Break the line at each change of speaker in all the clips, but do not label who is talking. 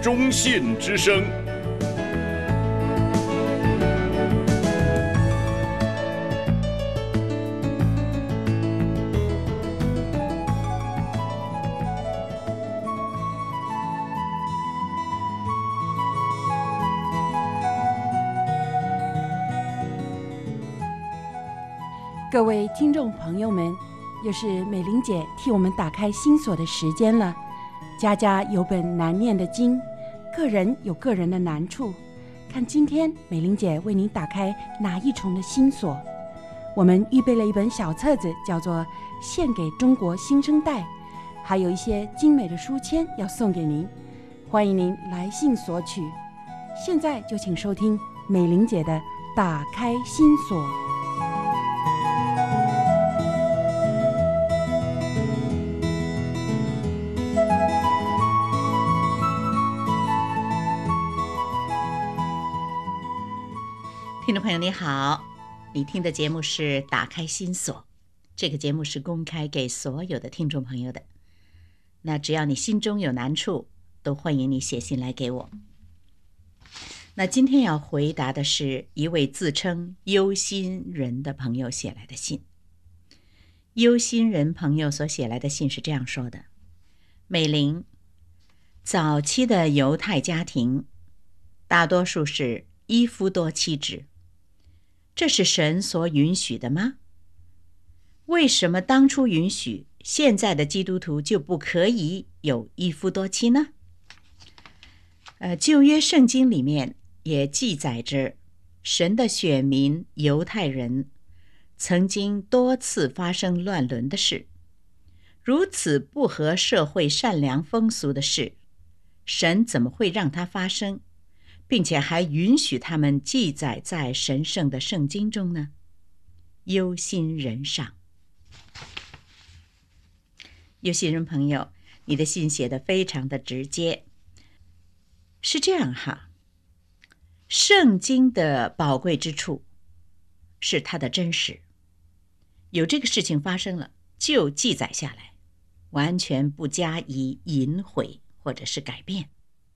中信之声。
各位听众朋友们，又是美玲姐替我们打开心锁的时间了。家家有本难念的经，个人有个人的难处，看今天美玲姐为您打开哪一重的心锁。我们预备了一本小册子，叫做《献给中国新生代》，还有一些精美的书签要送给您，欢迎您来信索取。现在就请收听美玲姐的打开心锁。
听众朋友你好，你听的节目是打开心锁，这个节目是公开给所有的听众朋友的。那只要你心中有难处，都欢迎你写信来给我。那今天要回答的是一位自称忧心人的朋友写来的信。忧心人朋友所写来的信是这样说的：美玲，早期的犹太家庭大多数是一夫多妻制，这是神所允许的吗？为什么当初允许，现在的基督徒就不可以有一夫多妻呢？旧约圣经里面也记载着神的选民犹太人曾经多次发生乱伦的事，如此不合社会善良风俗的事，神怎么会让它发生，并且还允许他们记载在神圣的圣经中呢？忧心人上。忧心人朋友，你的信写得非常的直接。是这样哈，圣经的宝贵之处是它的真实，有这个事情发生了就记载下来，完全不加以隐晦或者是改变，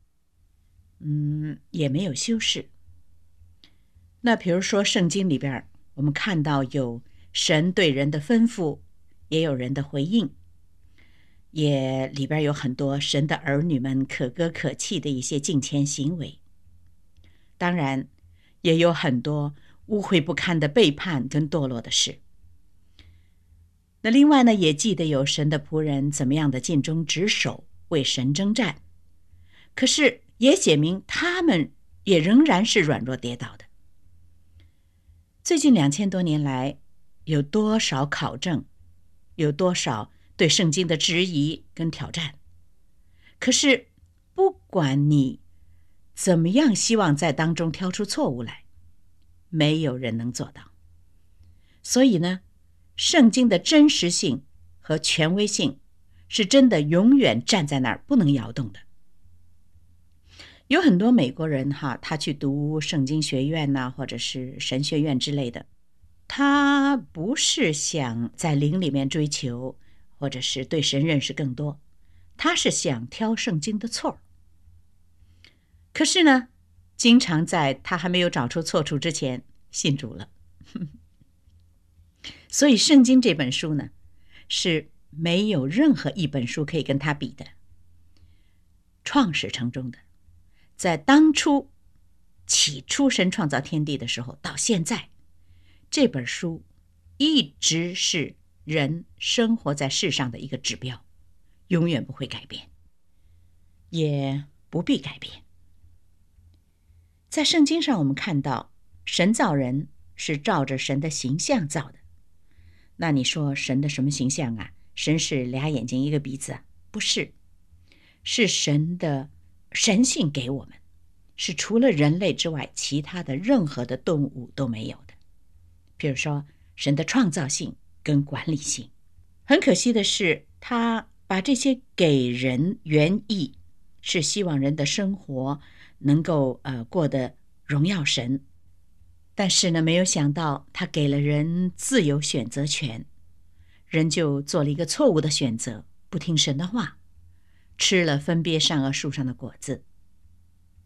也没有修饰。那比如说圣经里边，我们看到有神对人的吩咐，也有人的回应，也里边有很多神的儿女们可歌可泣的一些敬虔行为。当然也有很多污秽不堪的背叛跟堕落的事。那另外呢，也记得有神的仆人怎么样的尽忠职守，为神征战，可是也写明他们也仍然是软弱跌倒的。最近2000多年来，有多少考证，有多少对圣经的质疑跟挑战，可是不管你怎么样希望在当中挑出错误来，没有人能做到。所以呢，圣经的真实性和权威性是真的永远站在那儿不能摇动的。有很多美国人他去读圣经学院或者是神学院之类的，他不是想在灵里面追求，或者是对神认识更多，他是想挑圣经的错。可是呢，经常在他还没有找出错处之前信主了。所以圣经这本书呢，是没有任何一本书可以跟他比的。创始成中的，在当初起初神创造天地的时候到现在，这本书一直是人生活在世上的一个指标，永远不会改变，也不必改变。在圣经上我们看到，神造人是照着神的形象造的。那你说神的什么形象啊？神是俩眼睛一个鼻子啊？不是，是神的神性给我们，是除了人类之外其他的任何的动物都没有的。比如说神的创造性跟管理性。很可惜的是，他把这些给人原意，是希望人的生活能够过得荣耀神。但是呢，没有想到他给了人自由选择权，人就做了一个错误的选择，不听神的话，吃了分别善恶树上的果子。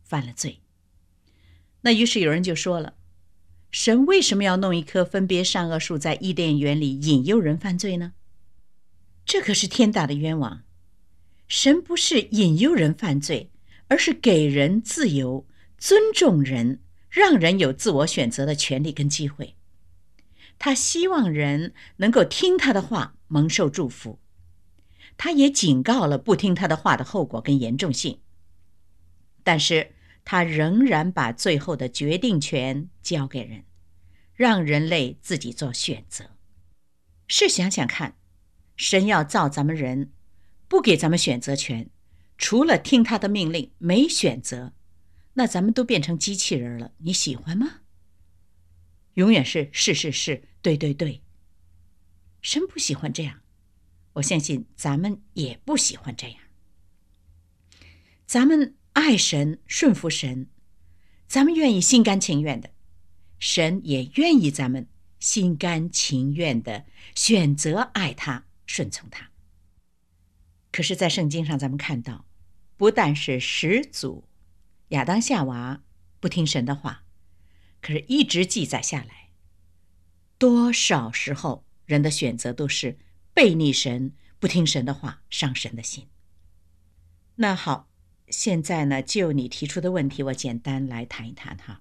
犯了罪。那于是有人就说了，神为什么要弄一棵分别善恶树在伊甸园里引诱人犯罪呢？这可是天大的冤枉。神不是引诱人犯罪，而是给人自由，尊重人，让人有自我选择的权利跟机会。他希望人能够听他的话，蒙受祝福。他也警告了不听他的话的后果跟严重性，但是他仍然把最后的决定权交给人，让人类自己做选择。试想想看，神要造咱们人，不给咱们选择权，除了听他的命令，没选择，那咱们都变成机器人了，你喜欢吗？永远是是是是，对对对。神不喜欢这样，我相信咱们也不喜欢这样。咱们爱神，顺服神，咱们愿意心甘情愿的，神也愿意咱们心甘情愿的选择爱他，顺从他。可是在圣经上咱们看到，不但是始祖亚当夏娃不听神的话，可是一直记载下来，多少时候人的选择都是背逆神，不听神的话，伤神的心。那好，现在呢，就你提出的问题，我简单来谈一谈哈。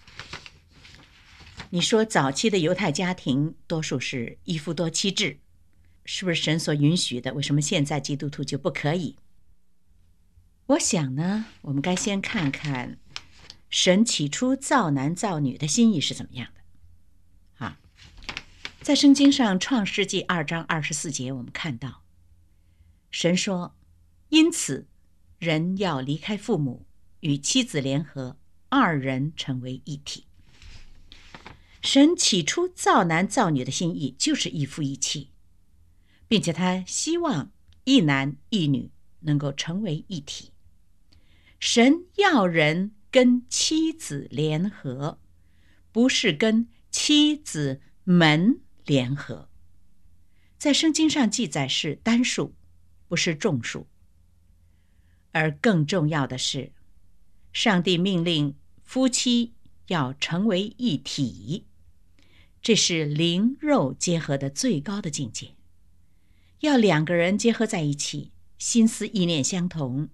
你说早期的犹太家庭多数是一夫多妻制，是不是神所允许的？为什么现在基督徒就不可以？我想呢，我们该先看看神起初造男造女的心意是怎么样的。在圣经上创世纪2章24节，我们看到神说，因此人要离开父母，与妻子联合，二人成为一体。神起初造男造女的心意就是一夫一妻，并且他希望一男一女能够成为一体。神要人跟妻子联合，不是跟妻子们联合。在圣经上记载是单数，不是众数。而更重要的是，上帝命令夫妻要成为一体，这是灵肉结合的最高的境界。要两个人结合在一起，心思意念相同，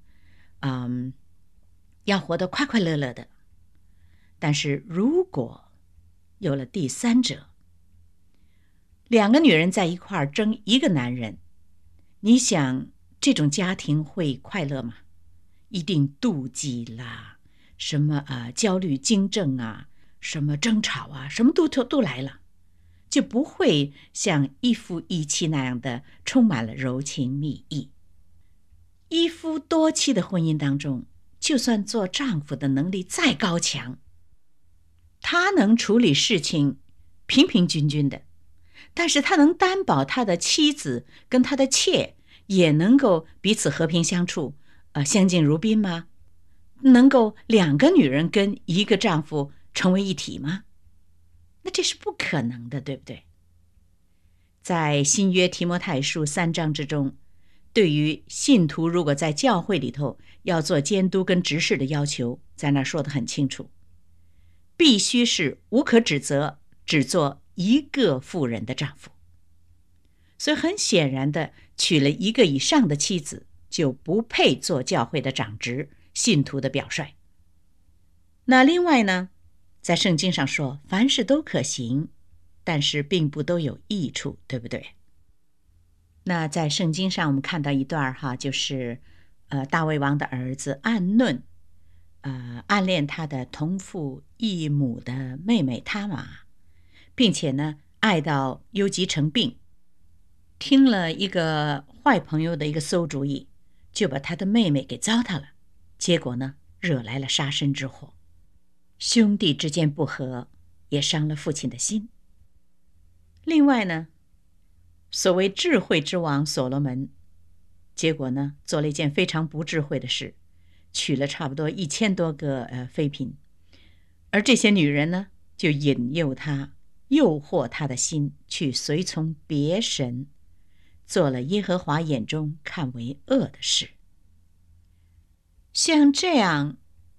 要活得快快乐乐的。但是如果有了第三者，两个女人在一块儿争一个男人，你想这种家庭会快乐吗？一定妒忌啦，什么焦虑惊症啊，什么争吵啊，什么都来了，就不会像一夫一妻那样的充满了柔情蜜意。一夫多妻的婚姻当中，就算做丈夫的能力再高强，他能处理事情平平均均的，但是他能担保他的妻子跟他的妾也能够彼此和平相处，相敬如宾吗？能够两个女人跟一个丈夫成为一体吗？那这是不可能的，对不对？在新约提摩太书3章之中，对于信徒如果在教会里头要做监督跟执事的要求，在那说得很清楚，必须是无可指责，只做一个妇人的丈夫。所以很显然的，娶了一个以上的妻子，就不配做教会的长执，信徒的表率。那另外呢，在圣经上说，凡事都可行，但是并不都有益处，对不对？那在圣经上我们看到一段就是大卫王的儿子暗嫩暗恋他的同父异母的妹妹他玛，并且呢爱到忧急成病，听了一个坏朋友的一个馊主意，就把他的妹妹给糟蹋了，结果呢惹来了杀身之祸。兄弟之间不和，也伤了父亲的心。另外呢，所谓智慧之王所罗门，结果呢做了一件非常不智慧的事，娶了差不多1000多个妃嫔，而这些女人呢就引诱他，诱惑他的心，去随从别神，做了耶和华眼中看为恶的事。像这样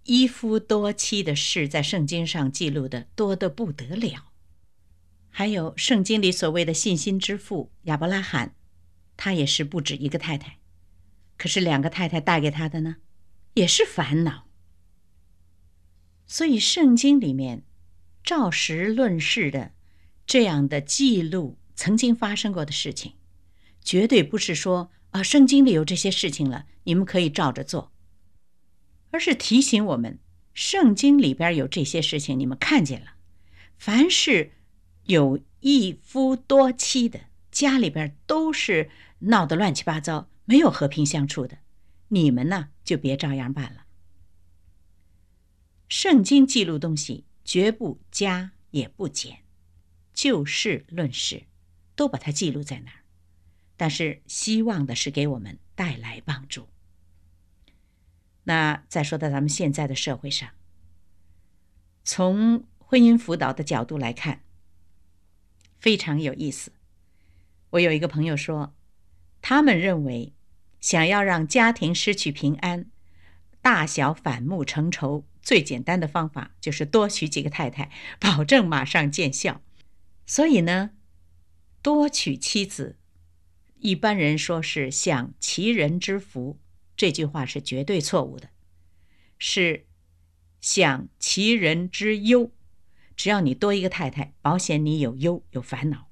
一夫多妻的事在圣经上记录的多得不得了。还有圣经里所谓的信心之父亚伯拉罕，他也是不止一个太太，可是2个太太带给他的呢，也是烦恼。所以圣经里面照实论事的这样的记录曾经发生过的事情，绝对不是说圣经里有这些事情了，你们可以照着做，而是提醒我们，圣经里边有这些事情，你们看见了。凡是有一夫多妻的，家里边都是闹得乱七八糟，没有和平相处的，你们呢就别照样办了。圣经记录东西绝不加也不减，就事论事，都把它记录在那儿，但是希望的是给我们带来帮助。那再说到咱们现在的社会上，从婚姻辅导的角度来看，非常有意思。我有一个朋友说，他们认为想要让家庭失去平安，大小反目成仇，最简单的方法就是多娶几个太太，保证马上见效。所以呢，多娶妻子，一般人说是享其人之福，这句话是绝对错误的，是享其人之忧。只要你多一个太太，保险你有忧有烦恼。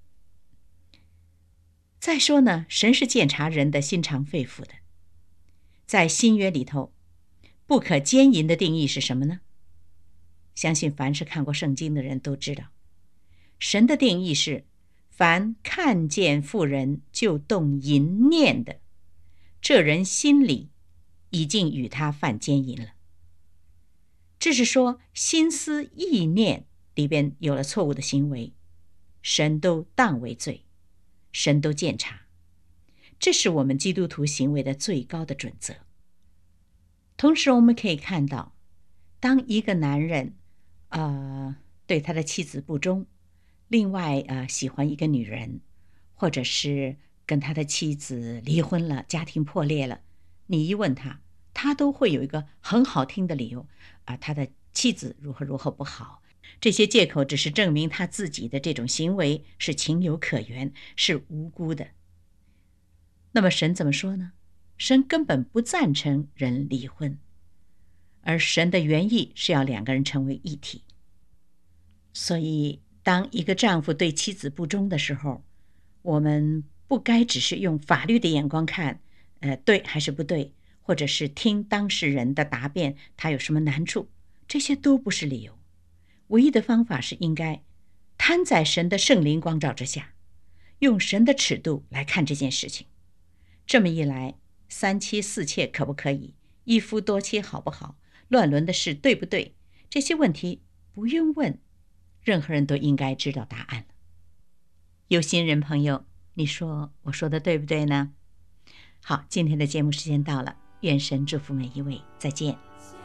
再说呢，神是鉴察人的心肠肺腑的。在新约里头，不可奸淫的定义是什么呢？相信凡是看过圣经的人都知道，神的定义是凡看见妇人就动淫念的，这人心里已经与他犯奸淫了。这是说心思意念里边有了错误的行为，神都当为罪，神都鉴察。这是我们基督徒行为的最高的准则。同时我们可以看到，当一个男人对他的妻子不忠，另外喜欢一个女人，或者是跟他的妻子离婚了，家庭破裂了，你一问他，他都会有一个很好听的理由他的妻子如何如何不好。这些借口只是证明他自己的这种行为是情有可原，是无辜的。那么神怎么说呢？神根本不赞成人离婚，而神的原意是要2个人成为一体。所以当一个丈夫对妻子不忠的时候，我们不该只是用法律的眼光看对还是不对，或者是听当事人的答辩他有什么难处，这些都不是理由。唯一的方法是应该摊在神的圣灵光照之下，用神的尺度来看这件事情。这么一来，3妻4妾可不可以？一夫多妻好不好？乱伦的事对不对？这些问题不用问，任何人都应该知道答案了。有心人朋友，你说我说的对不对呢？好，今天的节目时间到了，愿神祝福每一位，再见。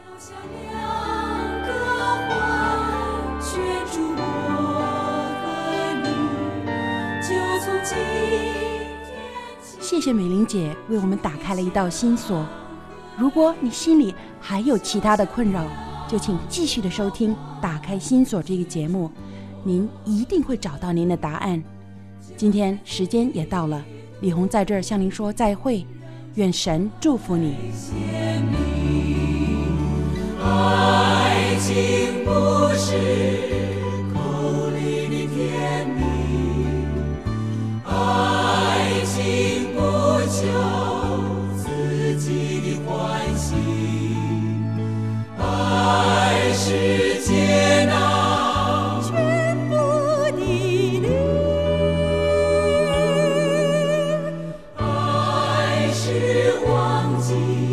谢谢美玲姐为我们打开了一道新锁。如果你心里还有其他的困扰，就请继续的收听《打开心锁》这个节目，您一定会找到您的答案。今天时间也到了，李红在这儿向您说再会，愿神祝福你。
爱情不是口里的甜蜜，爱情不求自己的欢喜，爱是接纳全部的你，爱是忘记